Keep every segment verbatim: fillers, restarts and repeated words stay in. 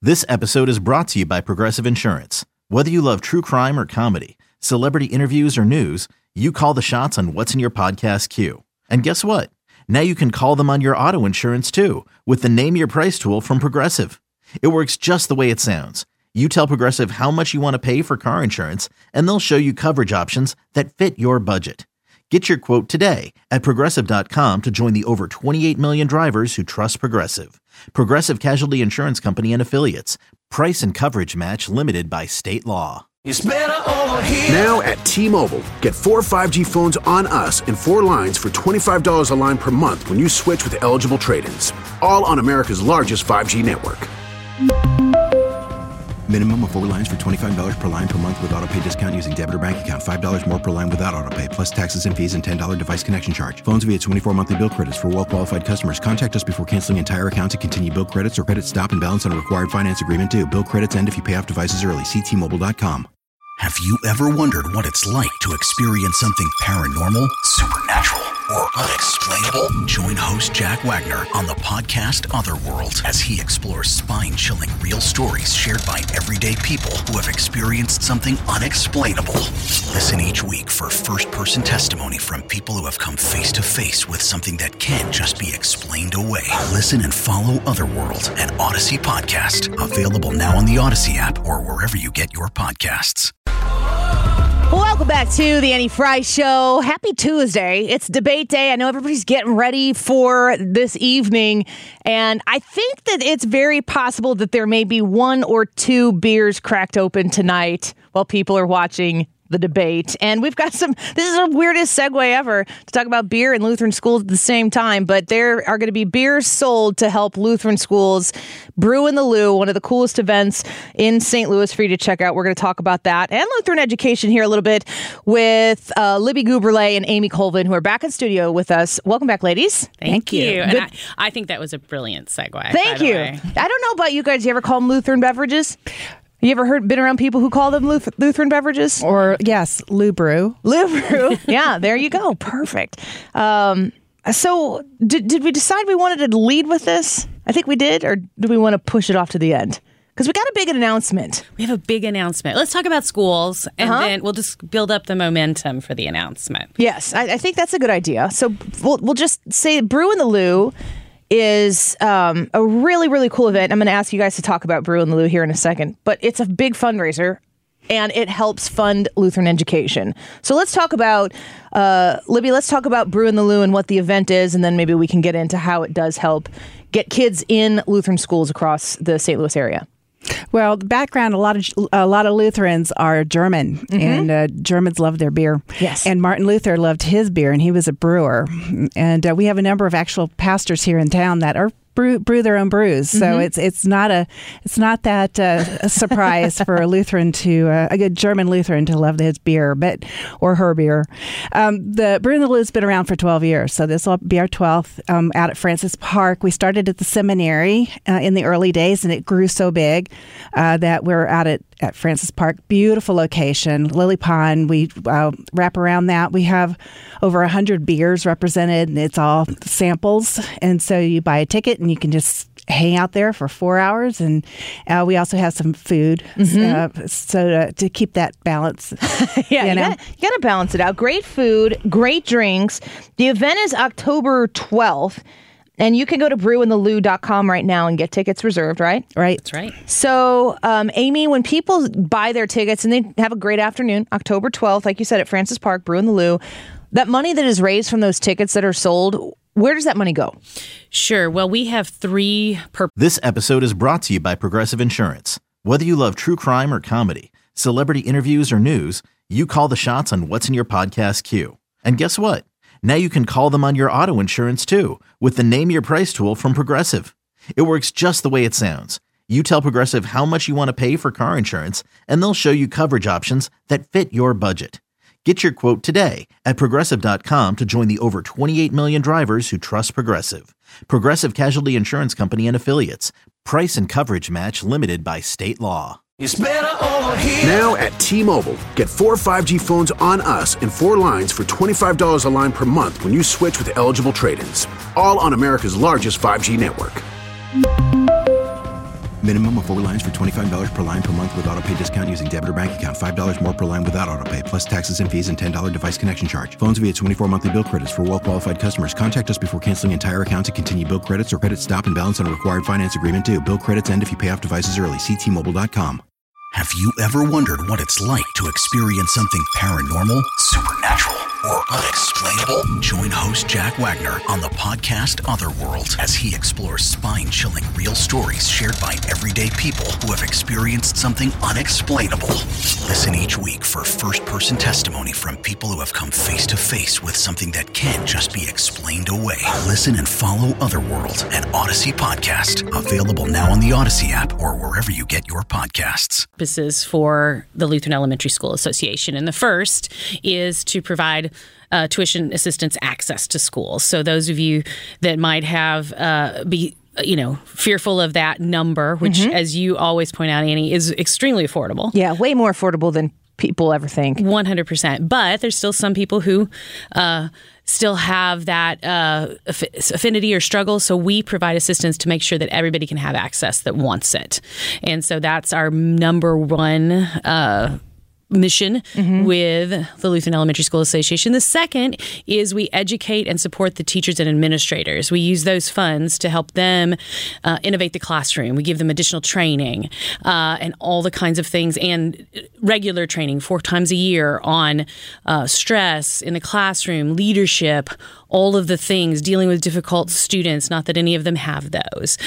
This episode is brought to you by Progressive Insurance. Whether you love true crime or comedy, celebrity interviews or news, you call the shots on what's in your podcast queue. And guess what? Now you can call them on your auto insurance too with the Name Your Price tool from Progressive. It works just the way it sounds. You tell Progressive how much you want to pay for car insurance, and they'll show you coverage options that fit your budget. Get your quote today at Progressive dot com to join the over twenty-eight million drivers who trust Progressive. Progressive Casualty Insurance Company and Affiliates. Price and coverage match limited by state law. It's better over here. Now at T-Mobile, get four five G phones on us and four lines for twenty-five dollars a line per month when you switch with eligible trade-ins. All on America's largest five G network. Minimum of four lines for twenty-five dollars per line per month with autopay discount using debit or bank account. five dollars more per line without autopay, plus taxes and fees and ten dollars device connection charge. Phones via twenty-four monthly bill credits for well-qualified customers. Contact us before canceling entire account to continue bill credits or credit stop and balance on a required finance agreement due. Bill credits end if you pay off devices early. See T Mobile dot com. Have you ever wondered what it's like to experience something paranormal, supernatural, or unexplainable? Join host Jack Wagner on the podcast Otherworld as he explores spine-chilling real stories shared by everyday people who have experienced something unexplainable. Listen each week for first-person testimony from people who have come face-to-face with something that can't just be explained away. Listen and follow Otherworld, an Odyssey podcast, available now on the Odyssey app or wherever you get your podcasts. Welcome back to the Annie Fry Show. Happy Tuesday. It's debate day. I know everybody's getting ready for this evening, and I think that it's very possible that there may be one or two beers cracked open tonight while people are watching the debate. And we've got some, this is the weirdest segue ever to talk about beer and Lutheran schools at the same time, but there are going to be beers sold to help Lutheran schools. Brew in the Lou, one of the coolest events in Saint Louis for you to check out. We're going to talk about that and Lutheran education here a little bit with uh, Libby Guberle and Amy Colvin, who are back in studio with us. Welcome back, ladies. Thank, Thank you. you. And I, I think that was a brilliant segue. Thank you. I don't know about you guys. You ever call them Lutheran beverages? You ever heard, been around people who call them Luth- Lutheran beverages? Or, yes, Lou Brew. Lou Brew. Yeah, there you go. Perfect. Um, so, did, did we decide we wanted to lead with this? I think we did. Or do we want to push it off to the end? Because we got a big announcement. We have a big announcement. Let's talk about schools, and uh-huh. then we'll just build up the momentum for the announcement. Yes, I, I think that's a good idea. So, we'll, we'll just say Brew in the Lou is um, a really, really cool event. I'm going to ask you guys to talk about Brew in the Lou here in a second, but it's a big fundraiser and it helps fund Lutheran education. So let's talk about, uh, Libby, let's talk about Brew in the Lou and what the event is, and then maybe we can get into how it does help get kids in Lutheran schools across the Saint Louis area. Well, the background, a lot of a lot of Lutherans are German, mm-hmm. and uh, Germans love their beer. Yes. And Martin Luther loved his beer, and he was a brewer. And uh, we have a number of actual pastors here in town that are brew, brew their own brews. So mm-hmm. it's it's not a it's not that uh, a surprise for a Lutheran to uh, a good German Lutheran to love his beer, but or her beer. Um, the Brew in the Lou has been around for twelve years, so this will be our twelfth um, out at Francis Park. We started at the seminary uh, in the early days, and it grew so big uh, that we're out at. At Francis Park, beautiful location, Lily Pond. We uh, wrap around that. We have over one hundred beers represented, and it's all samples. And so you buy a ticket, and you can just hang out there for four hours. And uh, we also have some food, mm-hmm. uh, so to, to keep that balance. yeah, you know? you got to balance it out. Great food, great drinks. The event is October twelfth. And you can go to brew in the lou dot com right now and get tickets reserved, right? Right. That's right. So, um, Amy, when people buy their tickets and they have a great afternoon, October twelfth, like you said, at Francis Park, Brew in the Lou, that money that is raised from those tickets that are sold, where does that money go? Sure. Well, we have three per... This episode is brought to you by Progressive Insurance. Whether you love true crime or comedy, celebrity interviews or news, you call the shots on what's in your podcast queue. And guess what? Now you can call them on your auto insurance too with the Name Your Price tool from Progressive. It works just the way it sounds. You tell Progressive how much you want to pay for car insurance, and they'll show you coverage options that fit your budget. Get your quote today at Progressive dot com to join the over twenty-eight million drivers who trust Progressive. Progressive Casualty Insurance Company and Affiliates. Price and coverage match limited by state law. It's better over here. Now at T-Mobile, get four five G phones on us and four lines for twenty-five dollars a line per month when you switch with eligible trade-ins. All on America's largest five G network. Minimum of four lines for twenty-five dollars per line per month with auto pay discount using debit or bank account. five dollars more per line without auto pay, plus taxes and fees and ten dollars device connection charge. Phones via twenty-four monthly bill credits for well-qualified customers. Contact us before canceling entire account to continue bill credits or credit stop and balance on a required finance agreement due. Bill credits end if you pay off devices early. See T Mobile dot com. Have you ever wondered what it's like to experience something paranormal, supernatural, or unexplainable? Join host Jack Wagner on the podcast Otherworld as he explores spine-chilling real stories shared by everyday people who have experienced something unexplainable. Listen each week for first-person testimony from people who have come face-to-face with something that can't just be explained away. Listen and follow Otherworld, an Odyssey podcast, available now on the Odyssey app or wherever you get your podcasts. Purposes for the Lutheran Elementary School Association. And the first is to provide uh, tuition assistance access to schools. So those of you that might have uh, be you know, fearful of that number, which, mm-hmm. as you always point out, Annie, is extremely affordable. Yeah, way more affordable than people ever think. one hundred percent. But there's still some people who uh, still have that uh, affinity or struggle. So we provide assistance to make sure that everybody can have access that wants it. And so that's our number one uh mission mm-hmm. with the Lutheran Elementary School Association. The second is we educate and support the teachers and administrators. We use those funds to help them uh, innovate the classroom. We give them additional training uh, and all the kinds of things, and regular training four times a year on uh, stress in the classroom, leadership, all of the things, dealing with difficult students, not that any of them have those.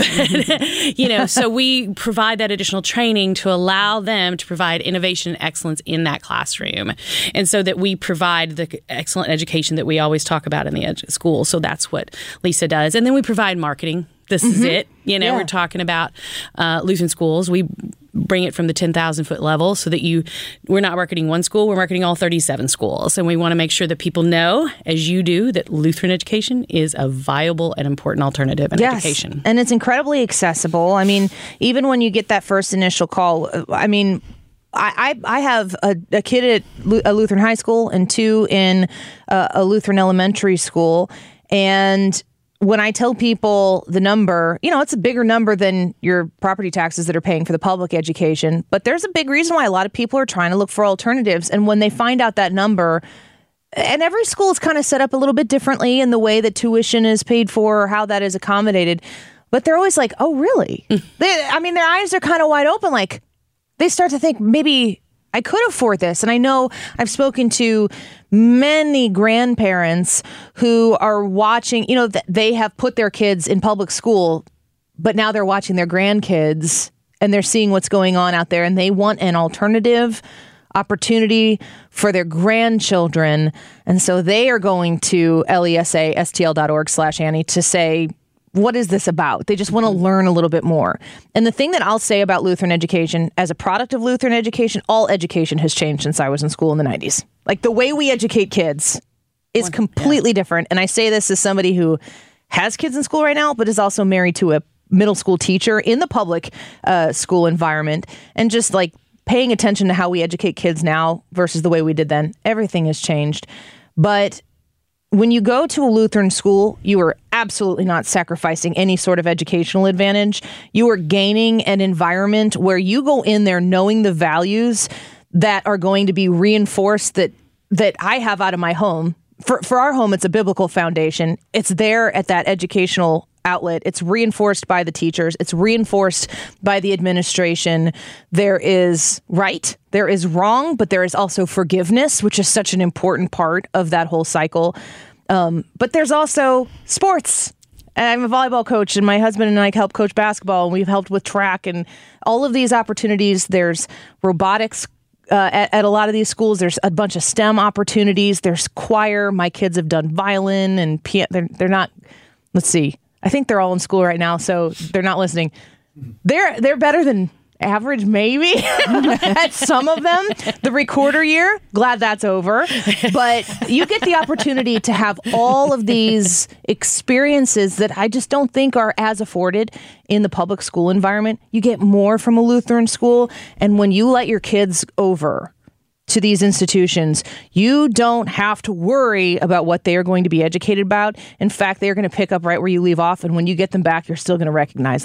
But, you know, so we provide that additional training to allow them to provide innovation and excellence in that classroom. And so that we provide the excellent education that we always talk about in the ed- school. So that's what Lisa does. And then we provide marketing. This mm-hmm. is it. You know, yeah. we're talking about uh, Lutheran schools. We bring it from the ten thousand foot level so that you, we're not marketing one school, we're marketing all thirty-seven schools. And we want to make sure that people know, as you do, that Lutheran education is a viable and important alternative in yes. education. And it's incredibly accessible. I mean, even when you get that first initial call, I mean, I, I have a, a kid at a Lutheran high school and two in a, a Lutheran elementary school. And when I tell people the number, you know, it's a bigger number than your property taxes that are paying for the public education. But there's a big reason why a lot of people are trying to look for alternatives. And when they find out that number, and every school is kind of set up a little bit differently in the way that tuition is paid for or how that is accommodated. But they're always like, oh, really? they, I mean, their eyes are kind of wide open. Like, they start to think, maybe I could afford this. And I know I've spoken to many grandparents who are watching, you know, th- they have put their kids in public school, but now they're watching their grandkids and they're seeing what's going on out there, and they want an alternative opportunity for their grandchildren. And so they are going to lesastl.org slash Annie to say, what is this about? They just want to learn a little bit more. And the thing that I'll say about Lutheran education, as a product of Lutheran education, all education has changed since I was in school in the nineties. Like, the way we educate kids is completely yeah. different. And I say this as somebody who has kids in school right now, but is also married to a middle school teacher in the public uh, school environment. And just like paying attention to how we educate kids now versus the way we did then, everything has changed. But when you go to a Lutheran school, you are absolutely not sacrificing any sort of educational advantage. You are gaining an environment where you go in there knowing the values that are going to be reinforced that that I have out of my home. For for our home, it's a biblical foundation. It's there at that educational outlet. It's reinforced by the teachers. It's reinforced by the administration. There is right, there is wrong, but there is also forgiveness, which is such an important part of that whole cycle. Um, but there's also sports. I'm a volleyball coach, and my husband and I help coach basketball, and we've helped with track and all of these opportunities. There's robotics uh, at, at a lot of these schools. There's a bunch of STEM opportunities. There's choir. My kids have done violin and piano. They're, they're not, let's see. I think they're all in school right now, so they're not listening. They're they're better than average, maybe, at some of them. The recorder year, glad that's over. But you get the opportunity to have all of these experiences that I just don't think are as afforded in the public school environment. You get more from a Lutheran school. And when you let your kids over to these institutions, you don't have to worry about what they are going to be educated about. In fact, they're going to pick up right where you leave off. And when you get them back, you're still going to recognize them.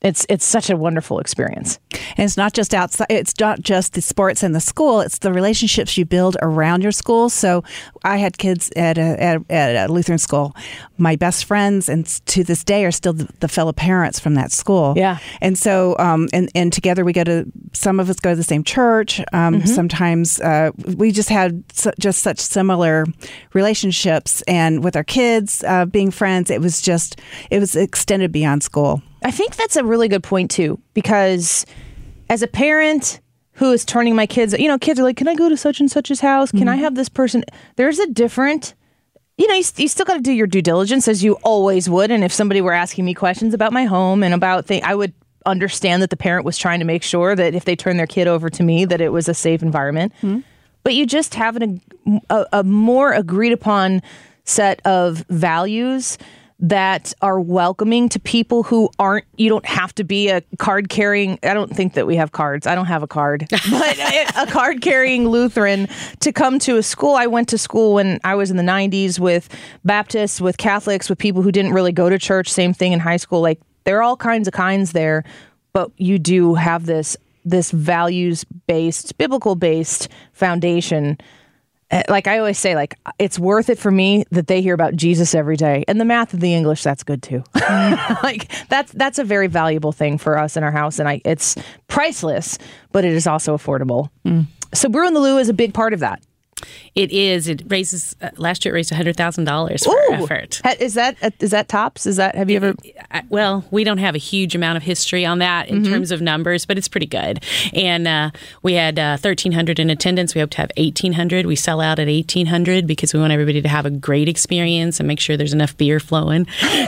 It's it's such a wonderful experience. And it's not just outside. It's not just the sports and the school. It's the relationships you build around your school. So I had kids at a, at, at a Lutheran school. My best friends, and to this day, are still the, the fellow parents from that school. Yeah. And so, um, and and together we go to. Some of us go to the same church. Um, mm-hmm. Sometimes uh, we just had su- just such similar relationships, and with our kids uh, being friends, it was just it was extended beyond school. I think that's a really good point, too, because as a parent who is turning my kids, you know, kids are like, can I go to such and such's house? Can mm-hmm. I have this person? There's a different, you know, you, you still got to do your due diligence as you always would. And if somebody were asking me questions about my home and about things, I would understand that the parent was trying to make sure that if they turn their kid over to me, that it was a safe environment. Mm-hmm. But you just have an, a, a more agreed upon set of values that are welcoming to people who aren't, you don't have to be a card carrying, I don't think that we have cards. I don't have a card, but a card carrying Lutheran to come to a school. I went to school when I was in the nineties with Baptists, with Catholics, with people who didn't really go to church. Same thing in high school. Like there are all kinds of kinds there, but you do have this, this values-based, biblical-based foundation. Like I always say, like it's worth it for me that they hear about Jesus every day, and the math and the English, that's good too. Like that's that's a very valuable thing for us in our house, and I it's priceless, but it is also affordable. Mm. So Brew in the Lou is a big part of that. It is. It raises. Uh, last year, it raised one hundred thousand dollars for Ooh. our effort. Is that is that tops? Is that have you ever? Well, we don't have a huge amount of history on that in mm-hmm. terms of numbers, but it's pretty good. And uh, we had uh, thirteen hundred in attendance. We hope to have eighteen hundred. We sell out at eighteen hundred because we want everybody to have a great experience and make sure there's enough beer flowing.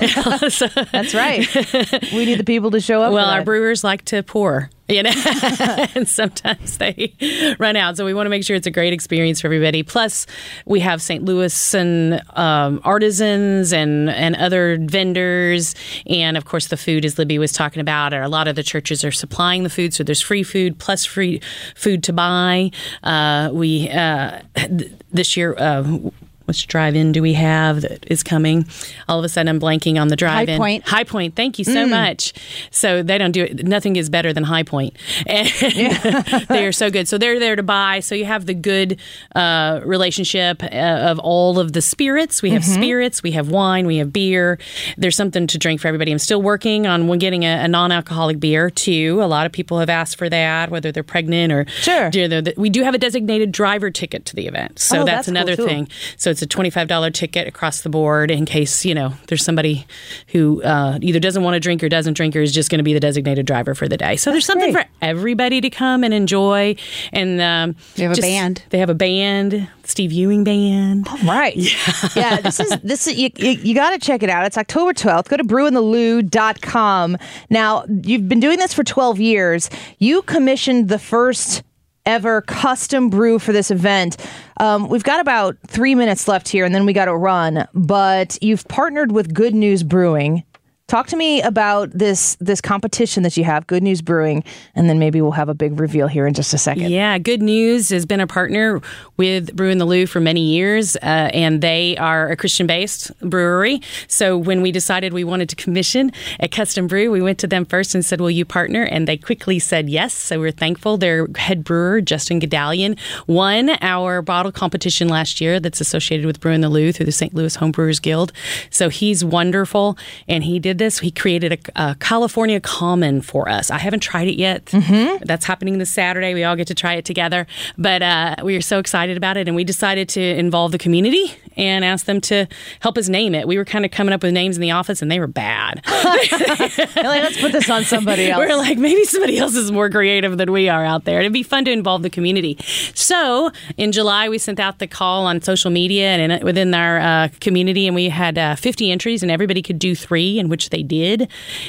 So, that's right. We need the people to show up. Well, for that. Our brewers like to pour. You know, and sometimes they run out. So we want to make sure it's a great experience for everybody. Plus, we have Saint Louis and um, artisans and, and other vendors. And, of course, the food, as Libby was talking about, a lot of the churches are supplying the food. So there's free food plus free food to buy. Uh, we uh, this year... Uh, Which drive-in do we have that is coming? All of a sudden, I'm blanking on the drive-in. High Point. High Point. Thank you so mm. much. So they don't do it. Nothing is better than High Point. And yeah. They are so good. So they're there to buy. So you have the good uh, relationship uh, of all of the spirits. We have mm-hmm. spirits. We have wine. We have beer. There's something to drink for everybody. I'm still working on getting a, a non-alcoholic beer, too. A lot of people have asked for that, whether they're pregnant or... Sure. You know, we do have a designated driver ticket to the event. So oh, that's, that's another cool thing. So it's a twenty-five dollars ticket across the board in case, you know, there's somebody who uh, either doesn't want to drink or doesn't drink or is just going to be the designated driver for the day. So That's there's something great. for everybody to come and enjoy. And um, they have just, a band. They have a band, Steve Ewing Band. All right. Yeah. yeah this is, this is, you, you, you got to check it out. It's October twelfth. Go to brew in the lou dot com. Now, you've been doing this for twelve years. You commissioned the first ever custom brew for this event. Um, we've got about three minutes left here, and then we got to run. But you've partnered with Good News Brewing. Talk to me about this this competition that you have, Good News Brewing, and then maybe we'll have a big reveal here in just a second. Yeah, Good News has been a partner with Brew in the Lou for many years, uh, and they are a Christian-based brewery. So when we decided we wanted to commission a custom brew, we went to them first and said, will you partner? And they quickly said yes, so we're thankful. Their head brewer, Justin Gedalian, won our bottle competition last year that's associated with Brew in the Lou through the Saint Louis Homebrewers Guild. So he's wonderful, and he did this. He created a, a California Common for us. I haven't tried it yet. Mm-hmm. That's happening this Saturday. We all get to try it together. But uh, we are so excited about it, and we decided to involve the community and ask them to help us name it. We were kind of coming up with names in the office, and they were bad. Like, let's put this on somebody else. We're like, maybe somebody else is more creative than we are out there. It'd be fun to involve the community. So in July, we sent out the call on social media and in, within our uh, community, and we had uh, fifty entries, and everybody could do three, in which they did.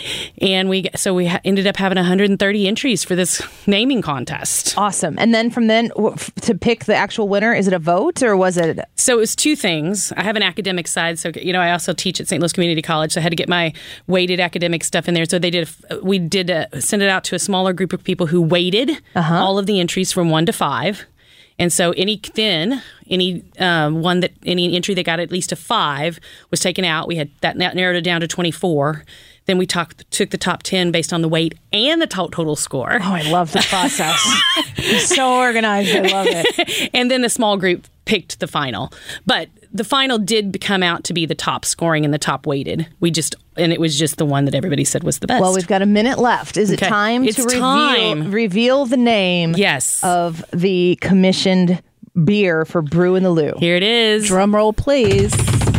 And we so we ha- ended up having one hundred thirty entries for this naming contest. Awesome. And then from then w- f- to pick the actual winner, is it a vote or was it? So it was two things. I have an academic side. So, you know, I also teach at Saint Louis Community College. So I had to get my weighted academic stuff in there. So they did, a, we did a, send it out to a smaller group of people who weighted uh-huh. all of the entries from one to five. And so any then any um, one that any entry that got at least a five was taken out. We had that narrowed it down to twenty-four. Then we talk, took the top ten based on the weight and the to- total score. Oh, I love the process. It's so organized. I love it. And then the small group picked the final. But the final did come out to be the top scoring and the top weighted. We just, and it was just the one that everybody said was the best. Well, we've got a minute left. Is Okay. it time It's to reveal, time. reveal the name Yes. of the commissioned beer for Brew in the Lou? Here it is. Drum roll, please.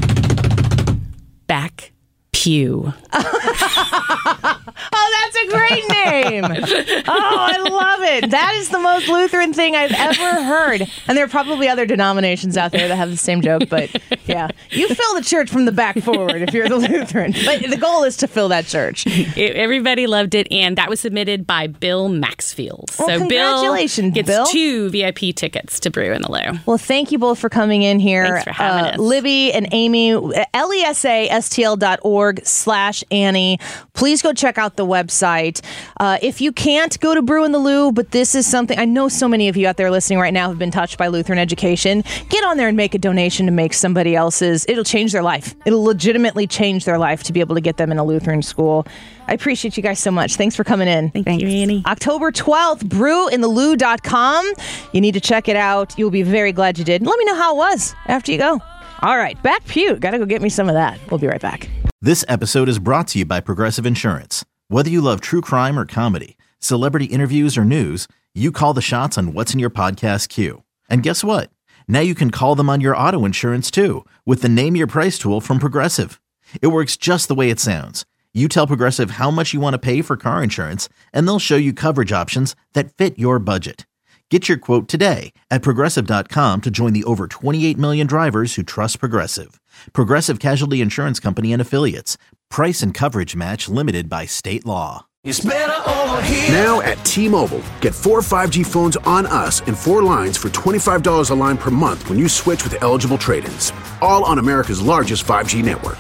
Back Pew. Oh, that's a great name. Oh, I love it. That is the most Lutheran thing I've ever heard. And there are probably other denominations out there that have the same joke, but yeah. You fill the church from the back forward if you're the Lutheran. But the goal is to fill that church. It, everybody loved it, and that was submitted by Bill Maxfield. Well, so congratulations, Bill gets Bill. two V I P tickets to Brew in the Lou. Well, thank you both for coming in here. Thanks for having uh, us. Libby and Amy, L E S A S T L dot org slash Annie. Please go check out the website. Uh, if you can't go to Brew in the Lou, but this is something, I know so many of you out there listening right now have been touched by Lutheran education. Get on there and make a donation to make somebody else's. It'll change their life. It'll legitimately change their life to be able to get them in a Lutheran school. I appreciate you guys so much. Thanks for coming in. Thank Thanks. you, Annie. October twelfth, brew in the lou dot com. You need to check it out. You'll be very glad you did. Let me know how it was after you go. All right, back pew. Got to go get me some of that. We'll be right back. This episode is brought to you by Progressive Insurance. Whether you love true crime or comedy, celebrity interviews or news, you call the shots on what's in your podcast queue. And guess what? Now you can call them on your auto insurance too with the Name Your Price tool from Progressive. It works just the way it sounds. You tell Progressive how much you want to pay for car insurance, and they'll show you coverage options that fit your budget. Get your quote today at Progressive dot com to join the over twenty-eight million drivers who trust Progressive. Progressive Casualty Insurance Company and Affiliates. Price and coverage match limited by state law. It's better over here. Now at T-Mobile, get four five G phones on us and four lines for twenty-five dollars a line per month when you switch with eligible trade-ins. All on America's largest five G network.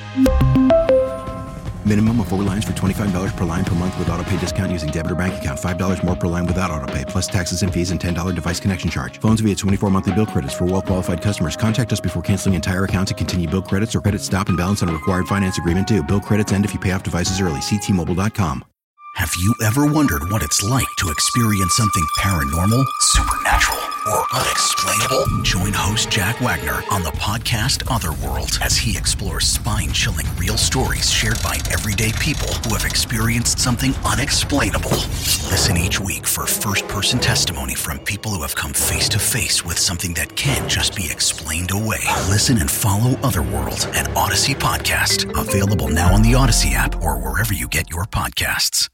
Minimum of four lines for twenty-five dollars per line per month with auto pay discount using debit or bank account. five dollars more per line without auto pay, plus taxes and fees and ten dollars device connection charge. Phones via twenty-four monthly bill credits for well-qualified customers. Contact us before canceling entire account to continue bill credits or credit stop and balance on a required finance agreement due. Bill credits end if you pay off devices early. See T Mobile dot com. Have you ever wondered what it's like to experience something paranormal, supernatural, or unexplainable? Join host Jack Wagner on the podcast Otherworld as he explores spine-chilling real stories shared by everyday people who have experienced something unexplainable. Listen each week for first-person testimony from people who have come face-to-face with something that can't just be explained away. Listen and follow Otherworld, an Odyssey podcast, available now on the Odyssey app or wherever you get your podcasts.